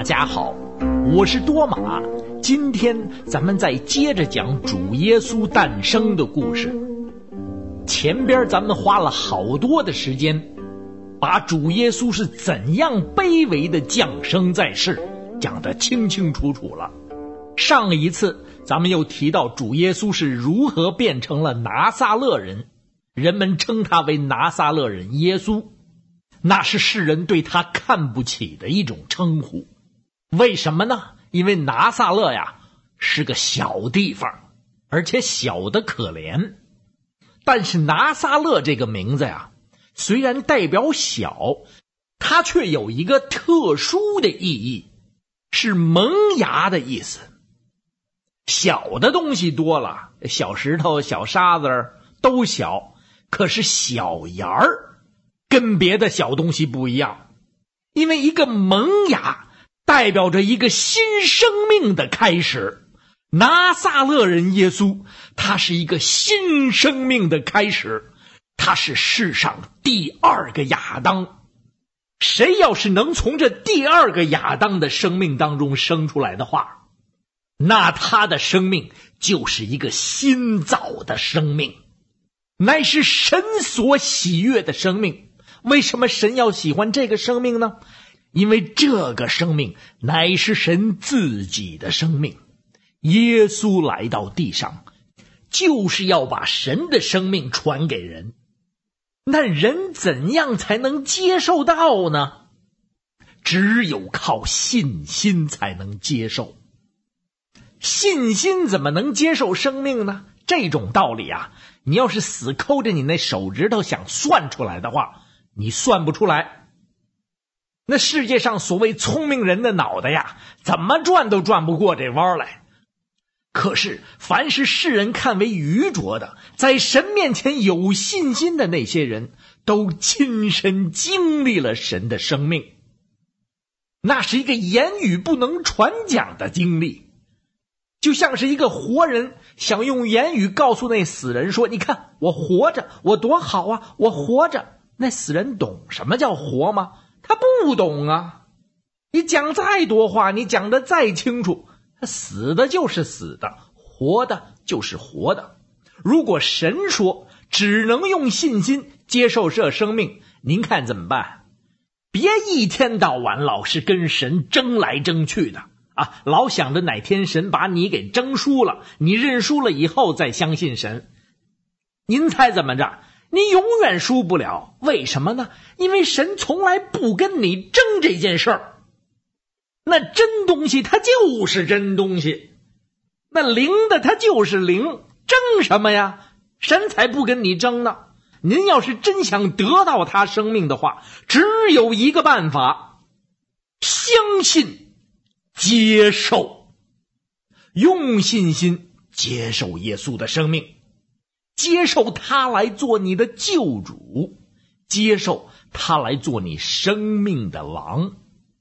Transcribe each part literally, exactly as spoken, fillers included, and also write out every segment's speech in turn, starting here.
大家好，我是多玛。今天咱们再接着讲主耶稣诞生的故事。前边咱们花了好多的时间，把主耶稣是怎样卑微的降生在世讲得清清楚楚了。上一次咱们又提到主耶稣是如何变成了拿撒勒人，人们称他为拿撒勒人耶稣，那是世人对他看不起的一种称呼。为什么呢？因为拿撒勒呀是个小地方，而且小得可怜。但是拿撒勒这个名字呀，虽然代表小，它却有一个特殊的意义，是萌芽的意思。小的东西多了，小石头、小沙子都小，可是小芽儿跟别的小东西不一样，因为一个萌芽代表着一个新生命的开始。拿撒勒人耶稣，他是一个新生命的开始，他是世上第二个亚当。谁要是能从这第二个亚当的生命当中生出来的话，那他的生命就是一个新造的生命，乃是神所喜悦的生命。为什么神要喜欢这个生命呢？因为这个生命乃是神自己的生命。耶稣来到地上，就是要把神的生命传给人。那人怎样才能接受到呢？只有靠信心才能接受。信心怎么能接受生命呢？这种道理啊，你要是死抠着你那手指头想算出来的话，你算不出来。那世界上所谓聪明人的脑袋呀，怎么转都转不过这弯来。可是凡是世人看为愚拙的，在神面前有信心的那些人，都亲身经历了神的生命。那是一个言语不能传讲的经历，就像是一个活人想用言语告诉那死人说，你看我活着，我多好啊，我活着。那死人懂什么叫活吗？他不懂啊。你讲再多话，你讲得再清楚，他死的就是死的，活的就是活的。如果神说只能用信心接受这生命，您看怎么办？别一天到晚老是跟神争来争去的啊，老想着哪天神把你给争输了，你认输了以后再相信神。您猜怎么着？你永远输不了。为什么呢？因为神从来不跟你争这件事儿。那真东西它就是真东西，那灵的它就是灵，争什么呀？神才不跟你争呢。您要是真想得到他生命的话，只有一个办法，相信接受，用信心接受耶稣的生命，接受他来做你的救主，接受他来做你生命的王。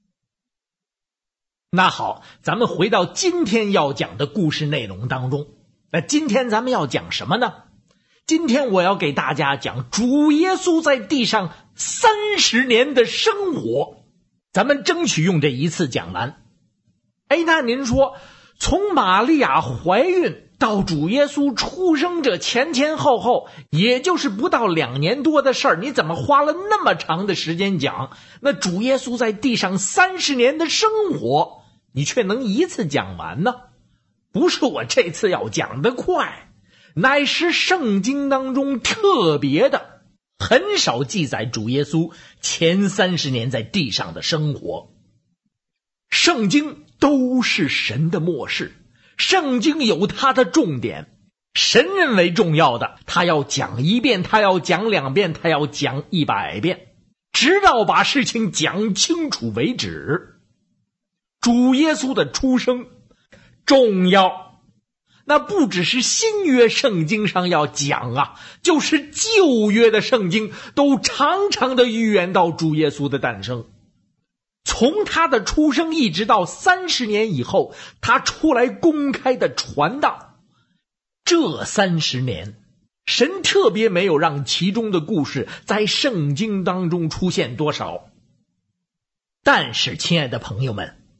那好，咱们回到今天要讲的故事内容当中。那今天咱们要讲什么呢？今天我要给大家讲主耶稣在地上三十年的生活，咱们争取用这一次讲完。哎，那您说，从玛利亚怀孕到主耶稣出生这前前后后，也就是不到两年多的事儿，你怎么花了那么长的时间讲？那主耶稣在地上三十年的生活，你却能一次讲完呢？不是我这次要讲得快，乃是圣经当中特别的，很少记载主耶稣前三十年在地上的生活。圣经都是神的默示，圣经有它的重点，神认为重要的，他要讲一遍，他要讲两遍，他要讲一百遍，直到把事情讲清楚为止。主耶稣的出生重要，那不只是新约圣经上要讲啊，就是旧约的圣经都常常的预言到主耶稣的诞生。从他的出生一直到三十年以后，他出来公开的传道，这三十年神特别没有让其中的故事在圣经当中出现多少。但是亲爱的朋友们，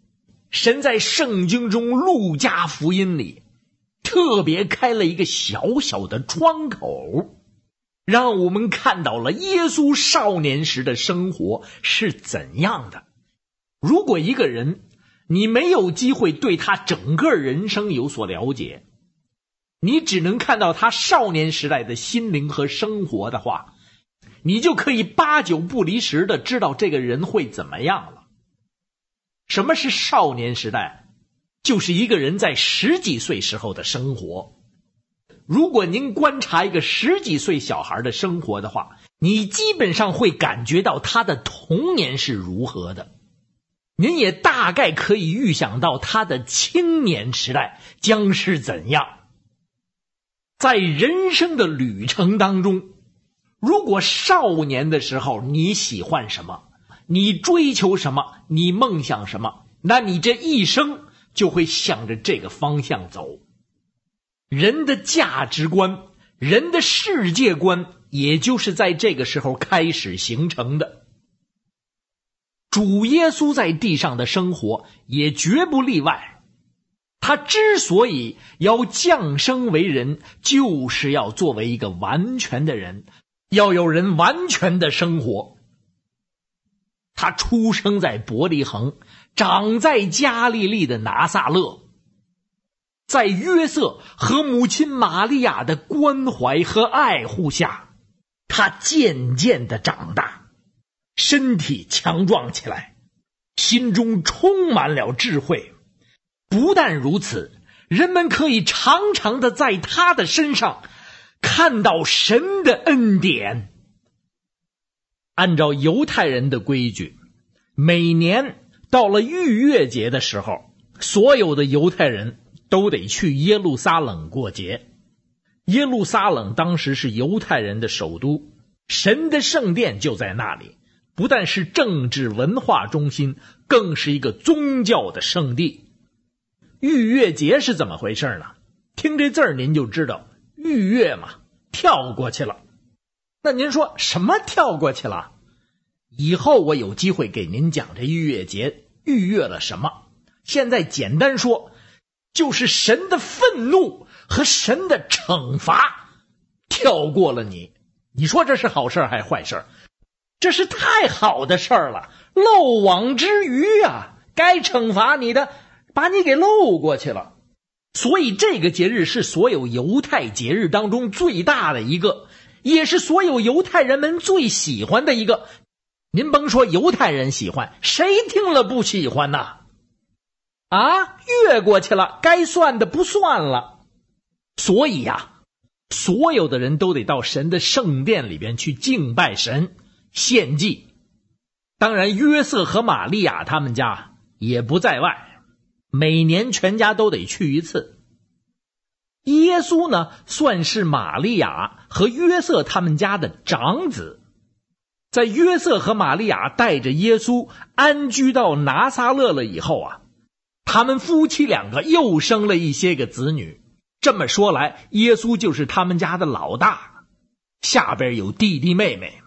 神在圣经中路加福音里特别开了一个小小的窗口，让我们看到了耶稣少年时的生活是怎样的。如果一个人你没有机会对他整个人生有所了解，你只能看到他少年时代的心灵和生活的话，你就可以八九不离十的知道这个人会怎么样了。什么是少年时代？就是一个人在十几岁时候的生活。如果您观察一个十几岁小孩的生活的话，你基本上会感觉到他的童年是如何的，您也大概可以预想到他的青年时代将是怎样。在人生的旅程当中，如果少年的时候你喜欢什么，你追求什么，你梦想什么，那你这一生就会向着这个方向走。人的价值观，人的世界观，也就是在这个时候开始形成的。主耶稣在地上的生活也绝不例外。他之所以要降生为人，就是要作为一个完全的人，要有人完全的生活。他出生在伯利恒，长在加利利的拿撒勒，在约瑟和母亲玛利亚的关怀和爱护下，他渐渐地长大，身体强壮起来，心中充满了智慧。不但如此，人们可以常常的在他的身上看到神的恩典。按照犹太人的规矩，每年到了逾越节的时候，所有的犹太人都得去耶路撒冷过节。耶路撒冷当时是犹太人的首都，神的圣殿就在那里，不但是政治文化中心，更是一个宗教的圣地。逾越节是怎么回事呢？听这字儿您就知道，逾越嘛，跳过去了。那您说什么跳过去了？以后我有机会给您讲这逾越节逾越了什么。现在简单说，就是神的愤怒和神的惩罚跳过了你。你说这是好事还是坏事？这是太好的事儿了，漏网之鱼啊，该惩罚你的把你给漏过去了。所以这个节日是所有犹太节日当中最大的一个，也是所有犹太人们最喜欢的一个。您甭说犹太人喜欢，谁听了不喜欢呢？啊，越过去了，该算的不算了。所以呀、啊，所有的人都得到神的圣殿里边去敬拜神，献祭。当然约瑟和玛利亚他们家也不在外，每年全家都得去一次。耶稣呢，算是玛利亚和约瑟他们家的长子。在约瑟和玛利亚带着耶稣安居到拿撒勒了以后啊，他们夫妻两个又生了一些个子女。这么说来，耶稣就是他们家的老大，下边有弟弟妹妹。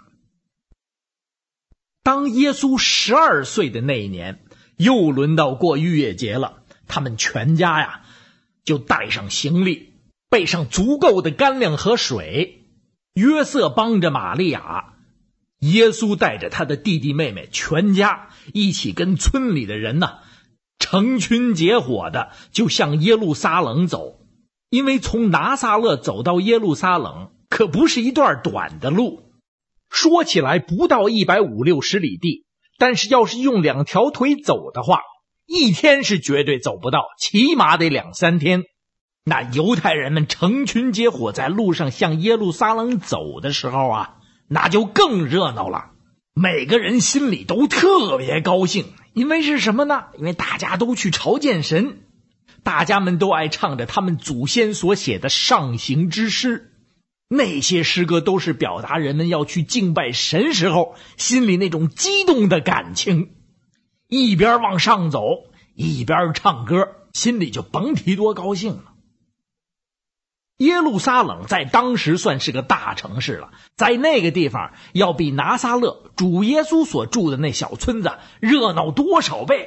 当耶稣十二岁的那一年，又轮到过逾越节了，他们全家呀就带上行李，备上足够的干粮和水。约瑟帮着玛利亚，耶稣带着他的弟弟妹妹全家一起跟村里的人呢成群结伙的就向耶路撒冷走。因为从拿撒勒走到耶路撒冷可不是一段短的路，说起来不到一百五六十里地，但是要是用两条腿走的话，一天是绝对走不到，起码得两三天。那犹太人们成群结伙在路上向耶路撒冷走的时候啊，那就更热闹了。每个人心里都特别高兴，因为是什么呢？因为大家都去朝见神，大家们都爱唱着他们祖先所写的上行之诗。那些诗歌都是表达人们要去敬拜神时候心里那种激动的感情。一边往上走，一边唱歌，心里就甭提多高兴了。耶路撒冷在当时算是个大城市了，在那个地方要比拿撒勒主耶稣所住的那小村子热闹多少倍，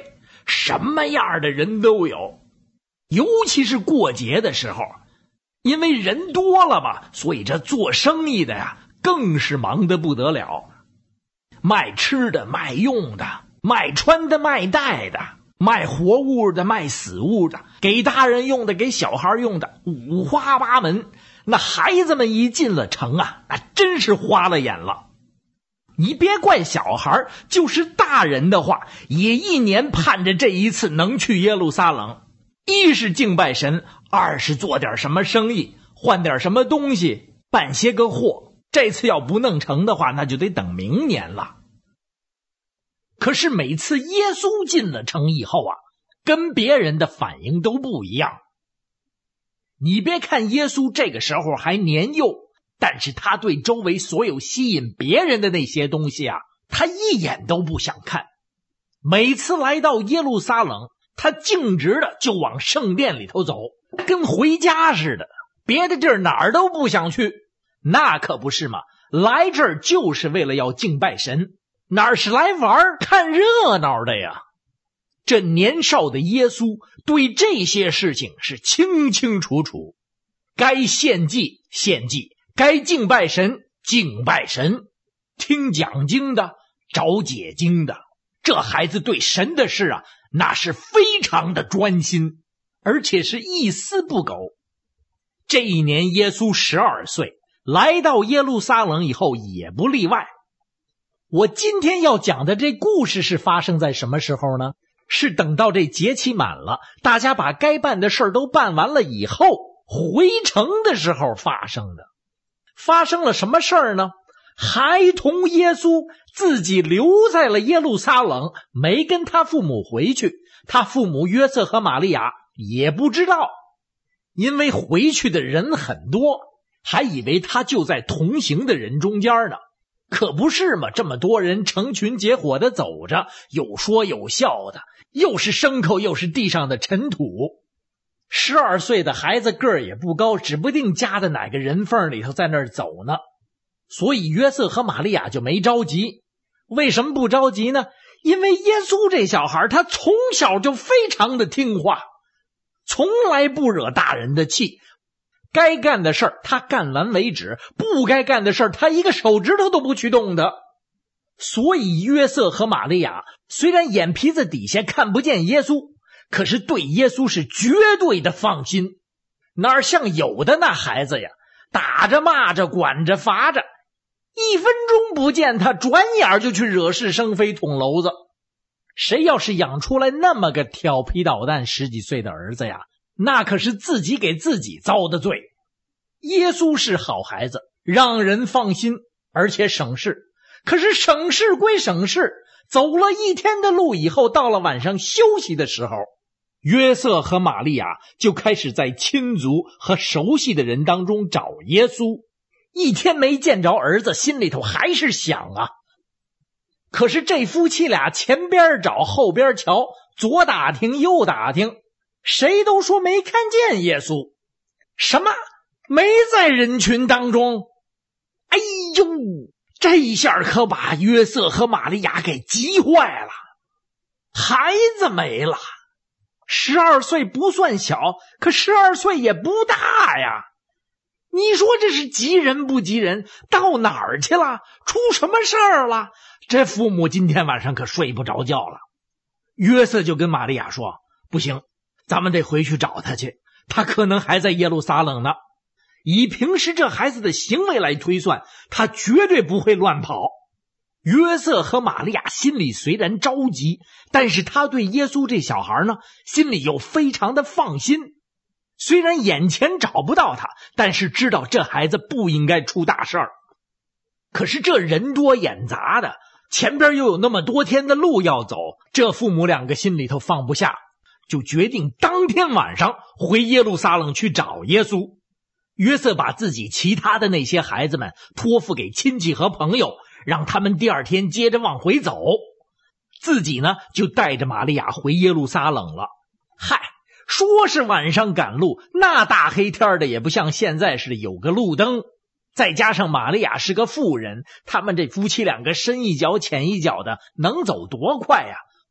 什么样的人都有。尤其是过节的时候，因为人多了嘛，所以这做生意的呀更是忙得不得了。卖吃的，卖用的，卖穿的，卖戴的，卖活物的，卖死物的，给大人用的，给小孩用的，五花八门。那孩子们一进了城啊，那真是花了眼了。你别怪小孩，就是大人的话，也一年盼着这一次能去耶路撒冷。一是敬拜神，二是做点什么生意，换点什么东西，办些个货。这次要不弄成的话，那就得等明年了。可是每次耶稣进了城以后啊，跟别人的反应都不一样。你别看耶稣这个时候还年幼，但是他对周围所有吸引别人的那些东西啊，他一眼都不想看。每次来到耶路撒冷，他径直的就往圣殿里头走，跟回家似的，别的地儿哪儿都不想去。那可不是嘛，来这儿就是为了要敬拜神，哪是来玩看热闹的呀？这年少的耶稣对这些事情是清清楚楚，该献祭献祭，该敬拜神敬拜神，听讲经的找解经的。这孩子对神的事啊，那是非常的专心，而且是一丝不苟。这一年耶稣十二岁，来到耶路撒冷以后也不例外。我今天要讲的这故事是发生在什么时候呢？是等到这节期满了，大家把该办的事儿都办完了以后，回城的时候发生的。发生了什么事儿呢？孩童耶稣自己留在了耶路撒冷，没跟他父母回去，他父母约瑟和玛利亚也不知道，因为回去的人很多，还以为他就在同行的人中间呢。可不是嘛，这么多人成群结伙的走着，有说有笑的，又是牲口又是地上的尘土。十二岁的孩子个儿也不高，指不定夹在哪个人缝里头在那儿走呢。所以约瑟和玛利亚就没着急。为什么不着急呢？因为耶稣这小孩他从小就非常的听话，从来不惹大人的气，该干的事儿他干完为止，不该干的事儿他一个手指头都不去动的。所以约瑟和玛利亚虽然眼皮子底下看不见耶稣，可是对耶稣是绝对的放心。哪像有的那孩子呀，打着骂着管着罚着，一分钟不见他，转眼就去惹是生非捅娄子。谁要是养出来那么个调皮捣蛋十几岁的儿子呀，那可是自己给自己遭的罪。耶稣是好孩子，让人放心，而且省事。可是省事归省事，走了一天的路以后，到了晚上休息的时候，约瑟和玛利亚就开始在亲族和熟悉的人当中找耶稣。一天没见着儿子，心里头还是想啊。可是这夫妻俩前边找后边瞧，左打听右打听，谁都说没看见耶稣。什么？没在人群当中？哎呦，这下可把约瑟和玛利亚给急坏了。孩子没了，十二岁不算小，可十二岁也不大呀。你说这是急人不急人？到哪儿去了？出什么事儿了？这父母今天晚上可睡不着觉了。约瑟就跟玛利亚说，不行，咱们得回去找他去，他可能还在耶路撒冷呢。以平时这孩子的行为来推算，他绝对不会乱跑。约瑟和玛利亚心里虽然着急，但是他对耶稣这小孩呢，心里又非常的放心。虽然眼前找不到他，但是知道这孩子不应该出大事儿。可是这人多眼杂的，前边又有那么多天的路要走，这父母两个心里头放不下，就决定当天晚上回耶路撒冷去找耶稣。约瑟把自己其他的那些孩子们托付给亲戚和朋友，让他们第二天接着往回走，自己呢就带着玛利亚回耶路撒冷了。嗨，说是晚上赶路，那大黑天的也不像现在似的有个路灯，再加上玛利亚是个妇人，他们这夫妻两个深一脚浅一脚的，能走多快呀？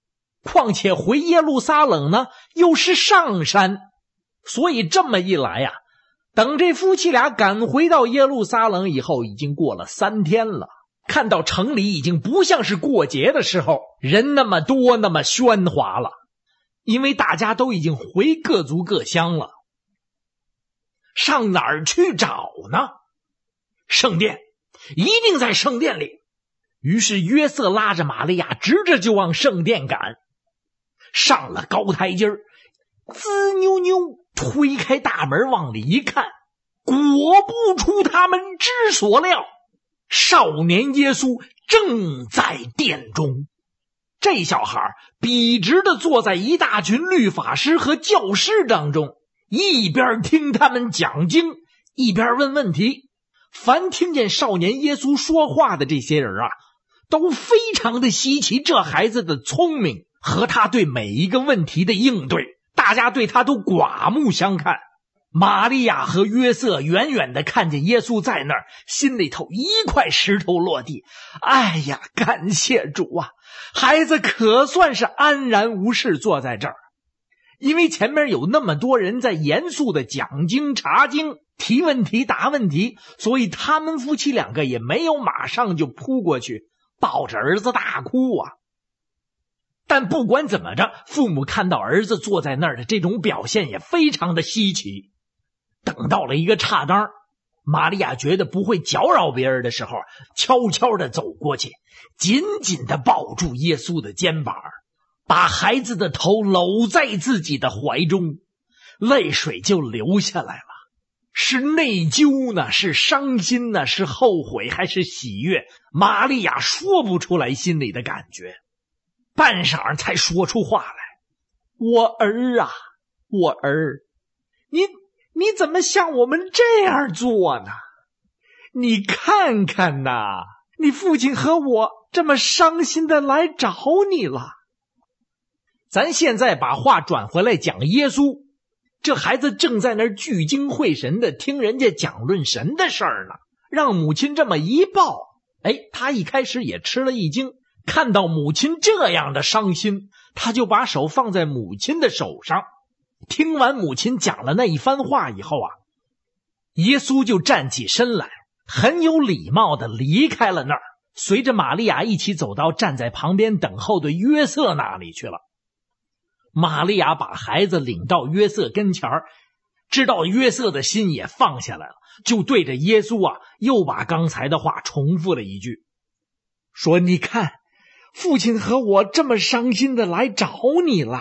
况且回耶路撒冷呢又是上山，所以这么一来呀、啊，等这夫妻俩赶回到耶路撒冷以后，已经过了三天了。看到城里已经不像是过节的时候，人那么多，那么喧哗了，因为大家都已经回各族各乡了。上哪儿去找呢？圣殿，一定在圣殿里。于是约瑟拉着玛利亚直着就往圣殿赶。上了高台阶儿，滋扭扭推开大门往里一看，果不出他们之所料，少年耶稣正在殿中。这小孩笔直地坐在一大群律法师和教师当中，一边听他们讲经，一边问问题。凡听见少年耶稣说话的这些人啊，都非常的稀奇这孩子的聪明和他对每一个问题的应对，大家对他都刮目相看。玛利亚和约瑟远远地看见耶稣在那儿，心里头一块石头落地。哎呀，感谢主啊，孩子可算是安然无事坐在这儿。因为前面有那么多人在严肃的讲经查经，提问题答问题，所以他们夫妻两个也没有马上就扑过去抱着儿子大哭啊。但不管怎么着，父母看到儿子坐在那儿的这种表现也非常的稀奇。等到了一个岔当，玛利亚觉得不会搅扰别人的时候，悄悄地走过去，紧紧地抱住耶稣的肩膀，把孩子的头搂在自己的怀中，泪水就流下来了。是内疚呢，是伤心呢，是后悔还是喜悦？玛利亚说不出来心里的感觉，半晌才说出话来：我儿啊，我儿，你你怎么像我们这样做呢？你看看呐，你父亲和我这么伤心的来找你了。咱现在把话转回来讲耶稣，这孩子正在那儿聚精会神的听人家讲论神的事儿呢，让母亲这么一抱，哎，他一开始也吃了一惊，看到母亲这样的伤心，他就把手放在母亲的手上。听完母亲讲了那一番话以后啊，耶稣就站起身来，很有礼貌地离开了那儿，随着玛利亚一起走到站在旁边等候的约瑟那里去了。玛利亚把孩子领到约瑟跟前儿，知道约瑟的心也放下来了，就对着耶稣啊，又把刚才的话重复了一句，说：你看，父亲和我这么伤心的来找你了。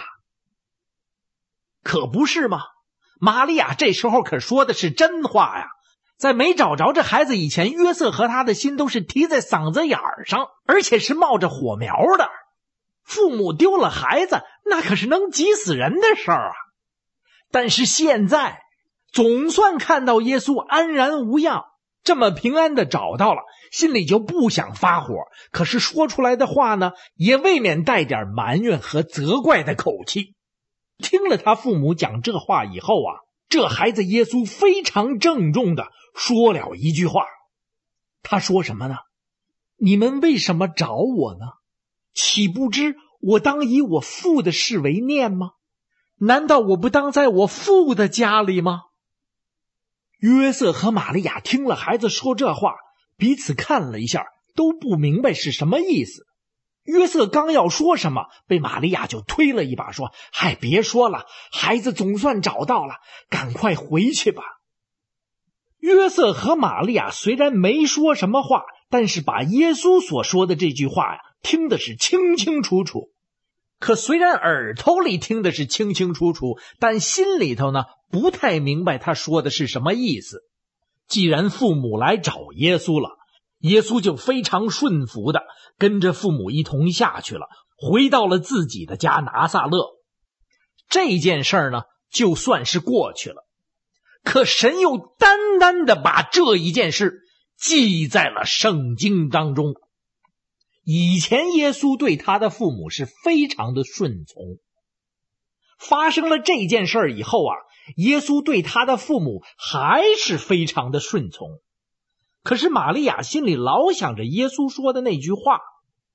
可不是吗？玛利亚这时候可说的是真话呀。在没找着这孩子以前，约瑟和他的心都是提在嗓子眼上，而且是冒着火苗的。父母丢了孩子，那可是能急死人的事儿啊。但是现在总算看到耶稣安然无恙，这么平安的找到了，心里就不想发火，可是说出来的话呢，也未免带点埋怨和责怪的口气。听了他父母讲这话以后啊，这孩子耶稣非常郑重的说了一句话。他说什么呢？你们为什么找我呢？岂不知我当以我父的事为念吗？难道我不当在我父的家里吗？约瑟和玛利亚听了孩子说这话，彼此看了一下，都不明白是什么意思。约瑟刚要说什么，被玛利亚就推了一把，说：嗨，别说了，孩子总算找到了，赶快回去吧。约瑟和玛利亚虽然没说什么话，但是把耶稣所说的这句话呀，听的是清清楚楚。可虽然耳朵里听的是清清楚楚，但心里头呢，不太明白他说的是什么意思。既然父母来找耶稣了，耶稣就非常顺服的跟着父母一同下去了，回到了自己的家拿撒勒。这件事儿呢，就算是过去了。可神又单单的把这一件事记在了圣经当中。以前耶稣对他的父母是非常的顺从，发生了这件事以后啊，耶稣对他的父母还是非常的顺从。可是玛利亚心里老想着耶稣说的那句话，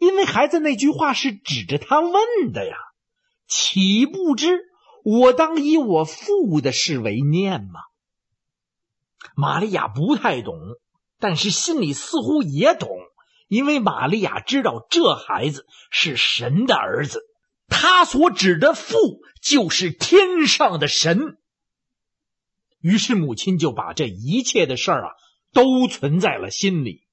因为孩子那句话是指着他问的呀，岂不知我当以我父的事为念吗？玛利亚不太懂，但是心里似乎也懂，因为玛利亚知道这孩子是神的儿子，他所指的父就是天上的神。于是母亲就把这一切的事儿啊都存在了心里。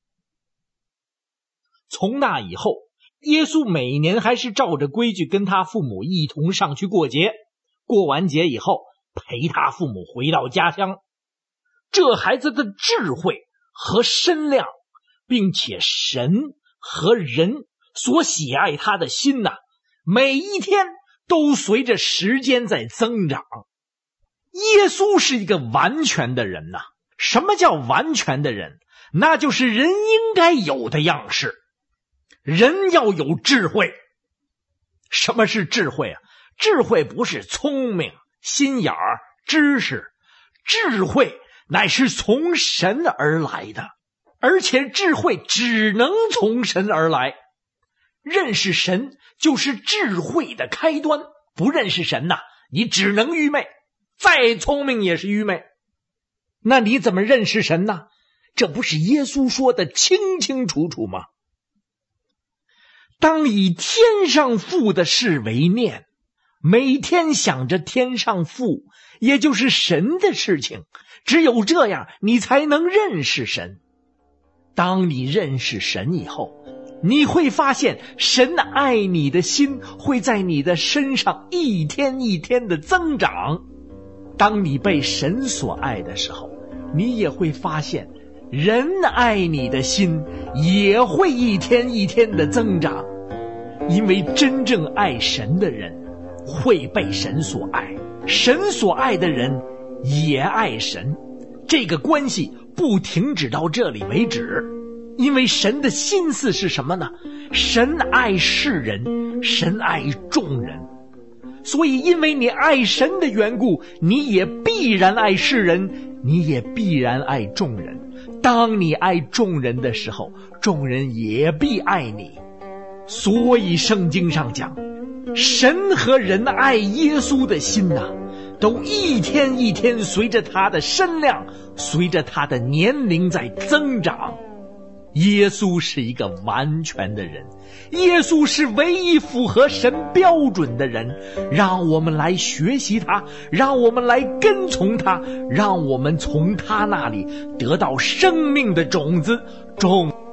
从那以后，耶稣每年还是照着规矩跟他父母一同上去过节，过完节以后陪他父母回到家乡。这孩子的智慧和身量，并且神和人所喜爱他的心呐、啊，每一天都随着时间在增长。耶稣是一个完全的人呐、啊。什么叫完全的人？那就是人应该有的样式。人要有智慧。什么是智慧啊？智慧不是聪明、心眼儿、知识，智慧乃是从神而来的，而且智慧只能从神而来。认识神就是智慧的开端，不认识神呐、啊，你只能愚昧，再聪明也是愚昧。那你怎么认识神呢？这不是耶稣说的清清楚楚吗？当以天上父的事为念，每天想着天上父，也就是神的事情，只有这样你才能认识神。当你认识神以后，你会发现神爱你的心会在你的身上一天一天的增长。当你被神所爱的时候，你也会发现人爱你的心也会一天一天的增长。因为真正爱神的人会被神所爱，神所爱的人也爱神，这个关系不停止到这里为止。因为神的心思是什么呢？神爱世人，神爱众人，所以因为你爱神的缘故，你也必然爱世人，你也必然爱众人。当你爱众人的时候，众人也必爱你。所以圣经上讲，神和人爱耶稣的心呐、啊，都一天一天随着他的身量，随着他的年龄在增长。耶稣是一个完全的人，耶稣是唯一符合神标准的人。让我们来学习他，让我们来跟从他，让我们从他那里得到生命的种子种